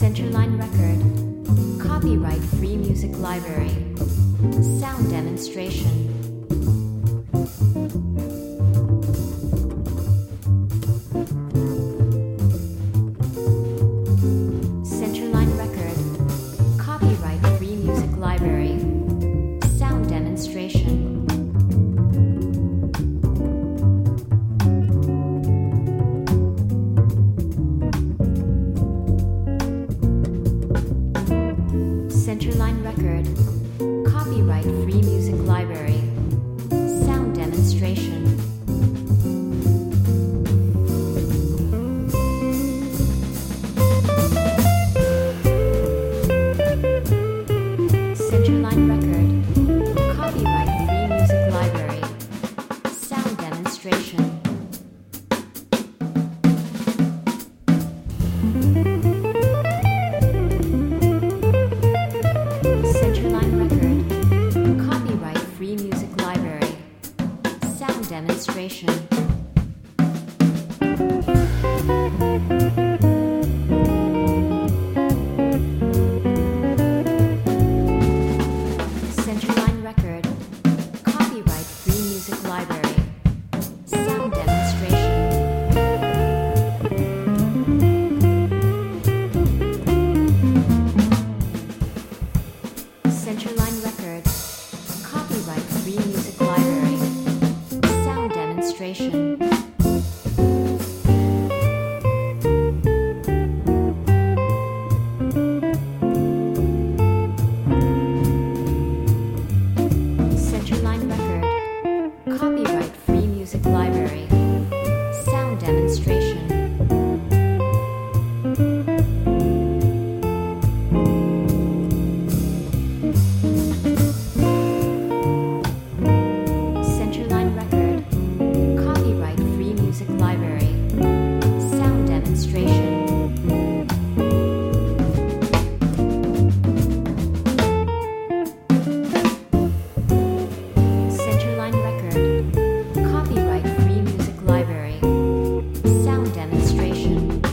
Centerline Record. Copyright Free Music Library. Sound demonstration. Centerline Record. Copyright Free Music Library. Sound demonstration. Centerline Record. Copyright Free Music Library. Sound demonstration. Centerline Record. Copyright Free Music Library. Sound demonstration. Centerline Record. Copyright Free Music Library. Sound demonstration. Centerline Record. Copyright Free Music Library. Sound demonstration. Centerline Record. Copyright Free Music Library. Sound demonstration. Centerline Record. Copyright Free Music Library. Sound demonstration. Centerline Record. Copyright Free Music Library. Sound demonstration. Centerline Record. Copyright Free Music Library. Sound demonstration.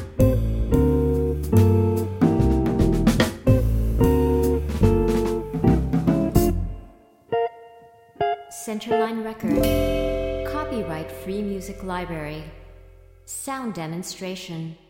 Centerline Record. Copyright Free Music Library. Sound demonstration.